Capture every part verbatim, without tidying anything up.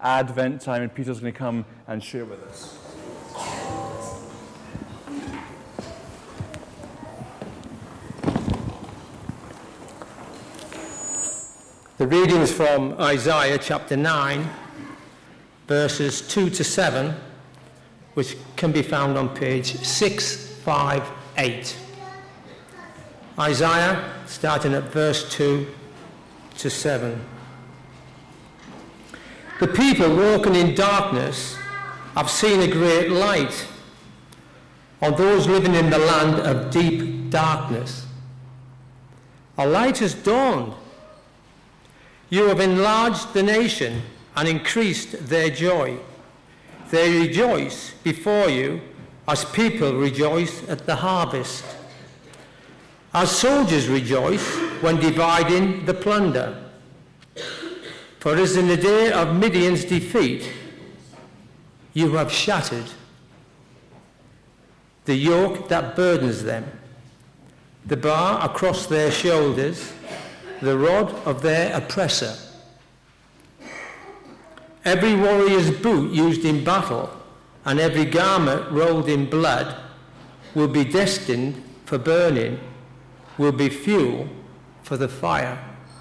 Advent time, and Peter's going to come and share with us. The readings from Isaiah chapter nine, verses two to seven, which can be found on page six fifty-eight. Isaiah, starting at verse two to seven. The people walking in darkness have seen a great light. On those living in the land of deep darkness, a light has dawned. You have enlarged the nation and increased their joy. They rejoice before you as people rejoice at the harvest, as soldiers rejoice when dividing the plunder. For as in the day of Midian's defeat, you have shattered the yoke that burdens them, the bar across their shoulders, the rod of their oppressor. Every warrior's boot used in battle and every garment rolled in blood will be destined for burning, will be fuel for the fire.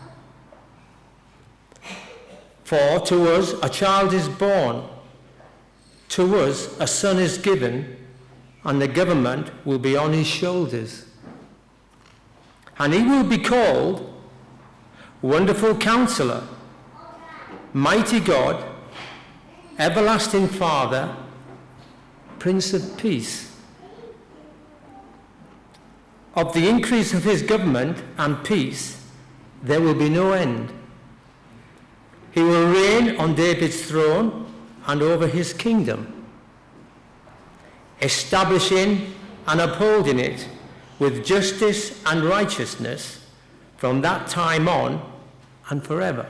For to us a child is born, to us a son is given, and the government will be on his shoulders. And he will be called Wonderful Counselor, Mighty God, Everlasting Father, Prince of Peace. Of the increase of his government and peace there will be no end. He will reign on David's throne and over his kingdom, establishing and upholding it with justice and righteousness from that time on and forever.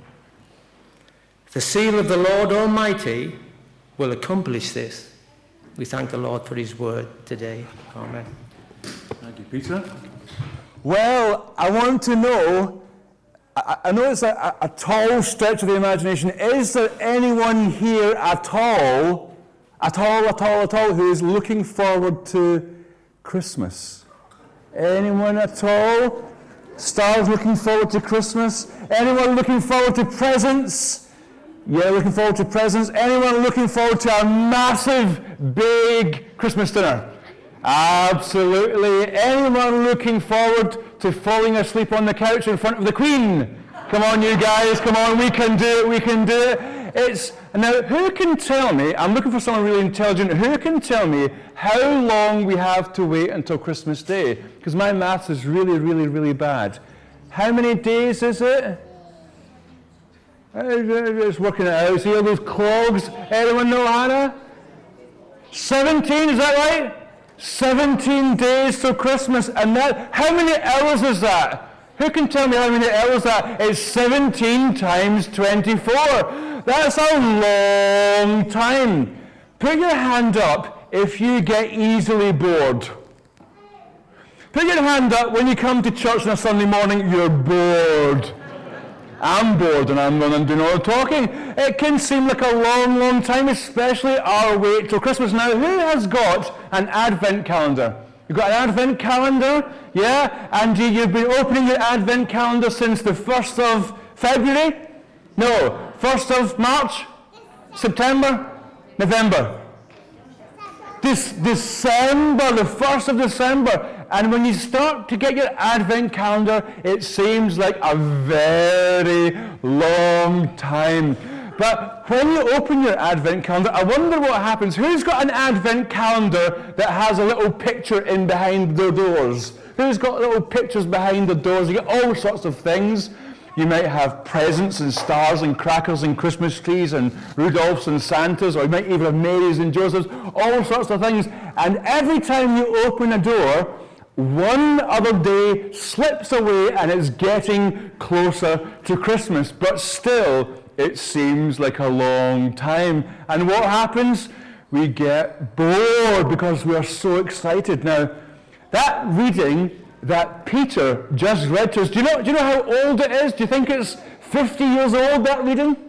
The seal of the Lord Almighty will accomplish this. We thank the Lord for his word today. Amen. Thank you, Peter. Well, I want to know, I, I know it's a, a tall stretch of the imagination, is there anyone here at all, at all, at all, at all, who is looking forward to Christmas? Anyone at all? Stars looking forward to Christmas? Anyone looking forward to presents? Yeah, looking forward to presents. Anyone looking forward to a massive, big Christmas dinner? Absolutely. Anyone looking forward to falling asleep on the couch in front of the Queen? Come on, you guys, come on, we can do it, we can do it. It's, now, who can tell me, I'm looking for someone really intelligent, who can tell me how long we have to wait until Christmas Day? Because my maths is really, really, really bad. How many days is it? It's working it out. See all those clogs? Anyone know, Hannah? seventeen, is that right? seventeen days till Christmas. And that, how many hours is that? Who can tell me how many hours that is? seventeen times twenty-four. That's a long time. Put your hand up if you get easily bored. Put your hand up when you come to church on a Sunday morning, you're bored. I'm bored and I'm going to do all the talking. It can seem like a long, long time, especially our wait till Christmas. Now, who has got an Advent calendar? You've got an Advent calendar, yeah? And you've been opening your Advent calendar since the first of February? No, first of March? September? November? This December, the first of December. And when you start to get your Advent calendar, it seems like a very long time. But when you open your Advent calendar, I wonder what happens. Who's got an Advent calendar that has a little picture in behind the doors? Who's got little pictures behind the doors? You get all sorts of things. You might have presents and stars and crackers and Christmas trees and Rudolphs and Santas, or you might even have Marys and Josephs, all sorts of things. And every time you open a door, one other day slips away and it's getting closer to Christmas, but still it seems like a long time. And what happens? We get bored because we are so excited. Now, that reading that Peter just read to us, do you know, do you know how old it is? Do you think it's fifty years old, that reading?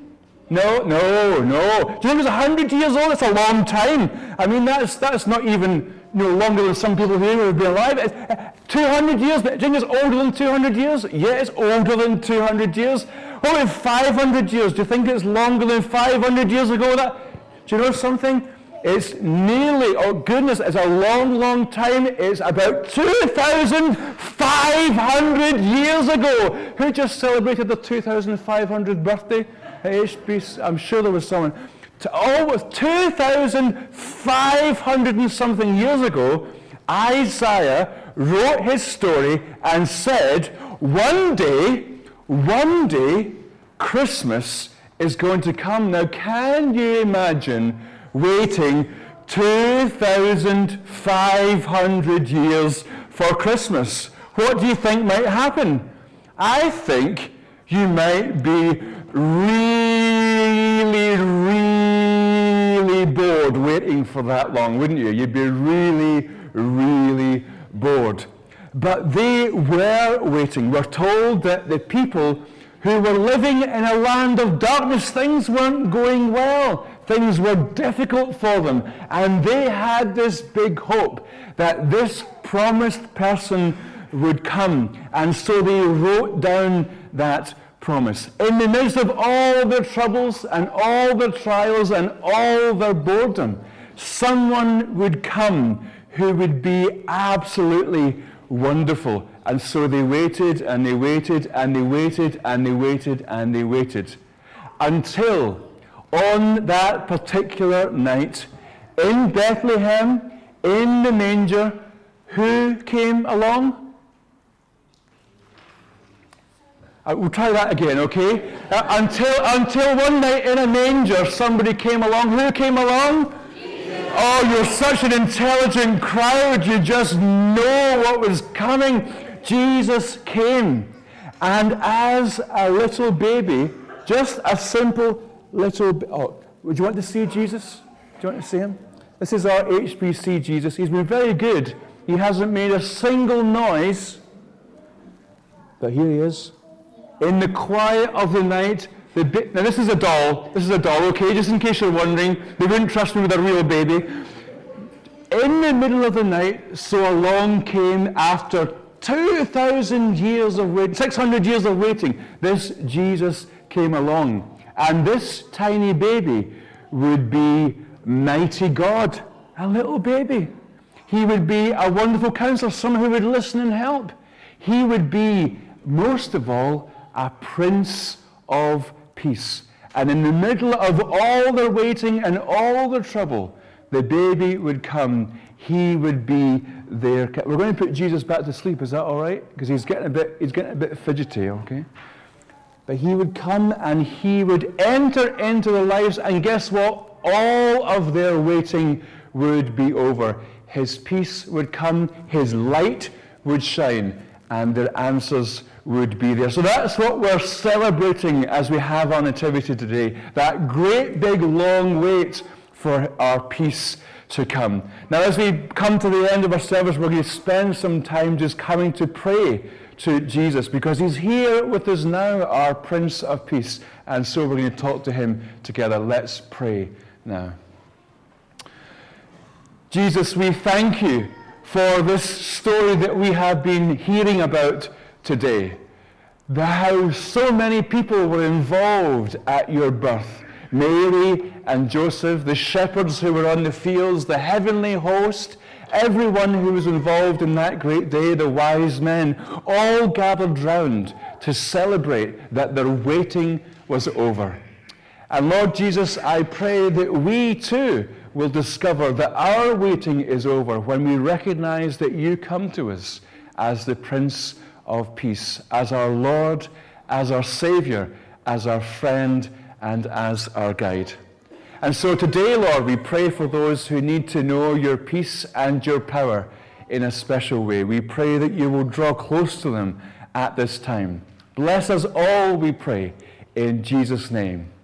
No, no, no. Do you think it's one hundred years old? It's a long time. I mean, that's that's not even you know, longer than some people here who have been alive. It's, uh, two hundred years. Do you think it's older than two hundred years? Yeah, it's older than two hundred years. What about five hundred years? Do you think it's longer than five hundred years ago? That, do you know something? It's nearly, oh goodness, it's a long, long time. It's about two thousand five hundred years ago. Who just celebrated their two thousand five hundredth birthday at H B C? I'm sure there was someone. To almost two thousand five hundred and something years ago, Isaiah wrote his story and said, one day, one day, Christmas is going to come. Now, can you imagine waiting two thousand five hundred years for Christmas? What do you think might happen? I think you might be really, really bored waiting for that long, wouldn't you? You'd be really, really bored. But they were waiting. We're told that the people who were living in a land of darkness, things weren't going well. Things were difficult for them. And they had this big hope that this promised person would come. And so they wrote down that promise. In the midst of all their troubles and all their trials and all their boredom, someone would come who would be absolutely wonderful. And so they waited and they waited and they waited and they waited and they waited until on that particular night in Bethlehem, in the manger, who came along? Uh, we'll try that again, okay? Uh, until, until one night in a manger, somebody came along. Who came along? Jesus. Oh, you're such an intelligent crowd. You just know what was coming. Jesus came. And as a little baby, just a simple little bit. Oh, would you want to see Jesus? Do you want to see him? This is our H B C Jesus. He's been very good. He hasn't made a single noise. But here he is. In the quiet of the night, the bi- now this is a doll. This is a doll, okay? Just in case you're wondering, they wouldn't trust me with a real baby. In the middle of the night, so along came after two thousand years of waiting, six hundred years of waiting, this Jesus came along. And this tiny baby would be mighty God, a little baby. He would be a wonderful counselor, someone who would listen and help. He would be, most of all, a Prince of Peace. And in the middle of all their waiting and all their trouble, the baby would come. He would be their. We're going to put Jesus back to sleep. Is that all right? Because he's getting a bit. He's getting a bit fidgety. Okay. But he would come and he would enter into their lives, and guess what? All of their waiting would be over. His peace would come. His light would shine, and their answers would be there. So that's what we're celebrating as we have our nativity today. That great big long wait for our peace to come. Now as we come to the end of our service, we're going to spend some time just coming to pray to Jesus, because he's here with us now, our Prince of Peace. And so we're going to talk to him together. Let's pray now. Jesus, we thank you for this story that we have been hearing about today. The how so many people were involved at your birth. Mary and Joseph, the shepherds who were on the fields, the heavenly host, everyone who was involved in that great day, the wise men, all gathered round to celebrate that their waiting was over. And Lord Jesus, I pray that we too will discover that our waiting is over when we recognize that you come to us as the Prince of Peace, as our Lord, as our Savior, as our friend, and as our guide. And so today, Lord, we pray for those who need to know your peace and your power in a special way. We pray that you will draw close to them at this time. Bless us all, we pray, in Jesus' name.